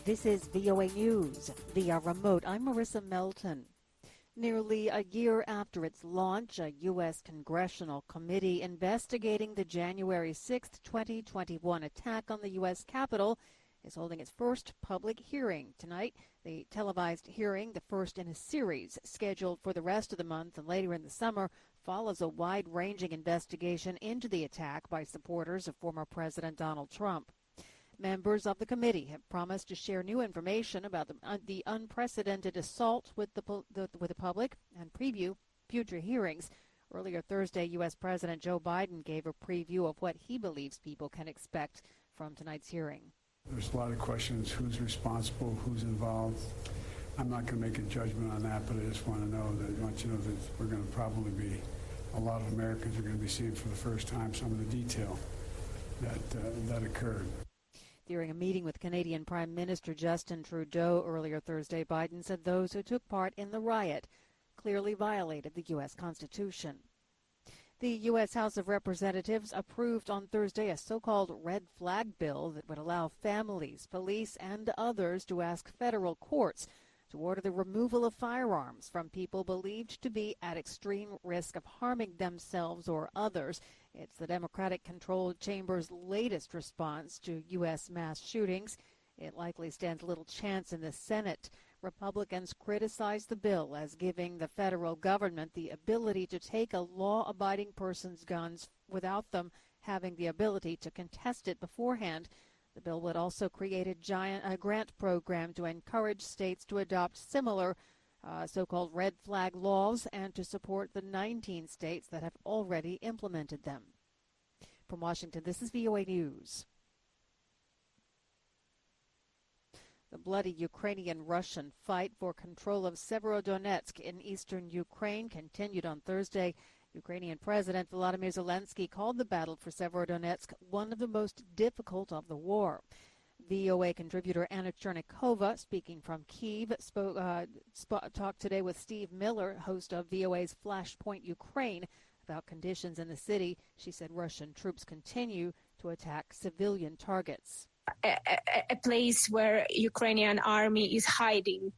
This is VOA News via remote. I'm Marissa Melton. Nearly a year after its launch, a U.S. congressional committee investigating the January 6, 2021 attack on the U.S. Capitol is holding its first public hearing tonight. The televised hearing, the first in a series scheduled for the rest of the month and later in the summer, follows a wide-ranging investigation into the attack by supporters of former President Donald Trump. Members of the committee have promised to share new information about the unprecedented assault with the public and preview future hearings. Earlier Thursday, U.S. President Joe Biden gave a preview of what he believes people can expect from tonight's hearing. There's a lot of questions: who's responsible, who's involved. I'm not going to make a judgment on that, but I just want to know that we're going to probably be, a lot of Americans are going to be seeing for the first time some of the detail that occurred. During a meeting with Canadian Prime Minister Justin Trudeau earlier Thursday, Biden said those who took part in the riot clearly violated the U.S. Constitution. The U.S. House of Representatives approved on Thursday a so-called red flag bill that would allow families, police, and others to ask federal courts to order the removal of firearms from people believed to be at extreme risk of harming themselves or others. It's the Democratic-controlled chamber's latest response to U.S. mass shootings. It likely stands little chance in the Senate. Republicans criticize the bill as giving the federal government the ability to take a law-abiding person's guns without them having the ability to contest it beforehand. The bill would also create a grant program to encourage states to adopt similar so-called red flag laws and to support the 19 states that have already implemented them. From Washington, this is VOA News. The bloody Ukrainian-Russian fight for control of Severodonetsk in eastern Ukraine continued on Thursday. Ukrainian President Volodymyr Zelensky called the battle for Severodonetsk one of the most difficult of the war. VOA contributor Anna Chernikova, speaking from Kyiv, talked today with Steve Miller, host of VOA's Flashpoint Ukraine, about conditions in the city. She said Russian troops continue to attack civilian targets. A place where Ukrainian army is hiding.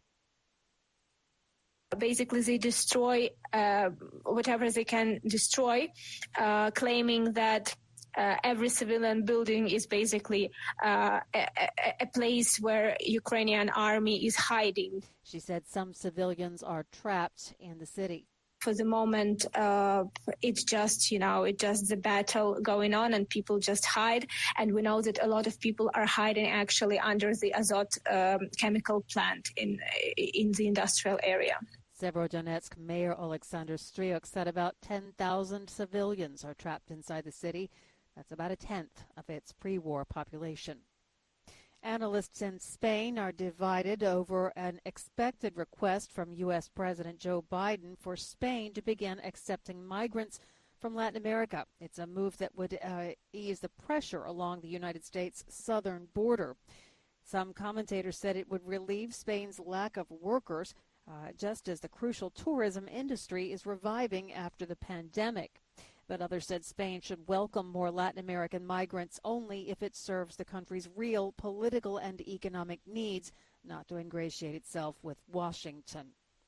Basically, they destroy whatever they can destroy, claiming that every civilian building is basically a place where Ukrainian army is hiding. She said some civilians are trapped in the city. For the moment, it's just the battle going on and people just hide. And we know that a lot of people are hiding actually under the Azot chemical plant in the industrial area. Severodonetsk Mayor Alexander Stryuk said about 10,000 civilians are trapped inside the city. That's about a tenth of its pre-war population. Analysts in Spain are divided over an expected request from U.S. President Joe Biden for Spain to begin accepting migrants from Latin America. It's a move that would ease the pressure along the United States southern border. Some commentators said it would relieve Spain's lack of workers, just as the crucial tourism industry is reviving after the pandemic. But others said Spain should welcome more Latin American migrants only if it serves the country's real political and economic needs, not to ingratiate itself with Washington.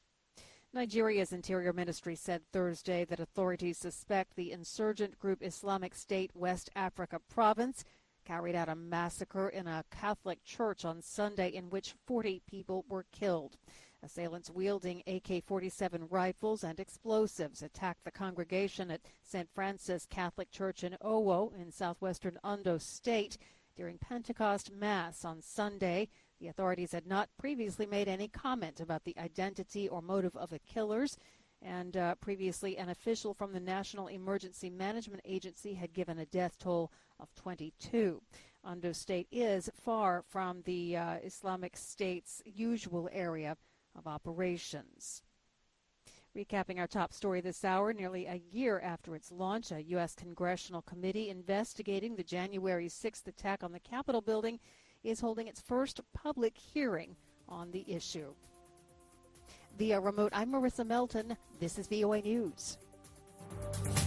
Nigeria's Interior Ministry said Thursday that authorities suspect the insurgent group Islamic State West Africa Province carried out a massacre in a Catholic church on Sunday in which 40 people were killed. Assailants wielding AK-47 rifles and explosives attacked the congregation at St. Francis Catholic Church in Owo in southwestern Ondo State during Pentecost Mass on Sunday. The authorities had not previously made any comment about the identity or motive of the killers, and previously an official from the National Emergency Management Agency had given a death toll of 22. Ondo State is far from the Islamic State's usual area of operations. Recapping our top story this hour, nearly a year after its launch, a U.S. congressional committee investigating the January 6th attack on the Capitol building is holding its first public hearing on the issue. Via remote, I'm Marissa Melton. This is VOA News.